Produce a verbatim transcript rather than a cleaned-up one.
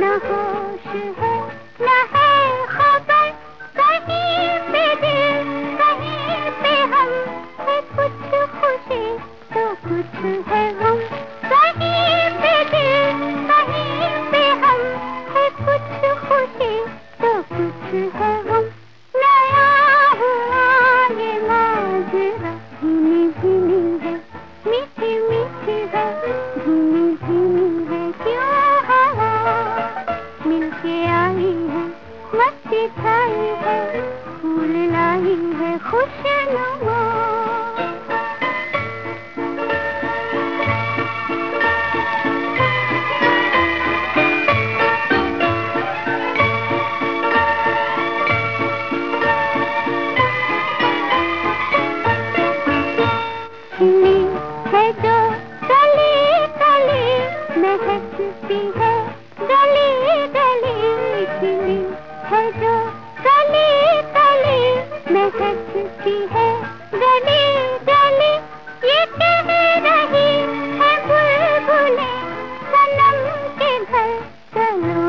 न होश है न है खबर, कहीं पे दिल कहीं पे हम, है कुछ खुशी तो कुछ है गम, कहीं पे दिल कहीं पे हम, है कुछ खुशी तो कुछ है गम। नया हुआ ये माजरा, धीमी धीमी है मीठी मीठी है, धीमी धीमी है क्यों हवा मिलके आई है, मस्ती छाई है, फूल लाई है खुशनुमा। खिली है जो कली कली महकती है गली गली, खिली है जो कली कली महकती है गली गली, ये कह रही है बुलबुलें सनम के घर चलो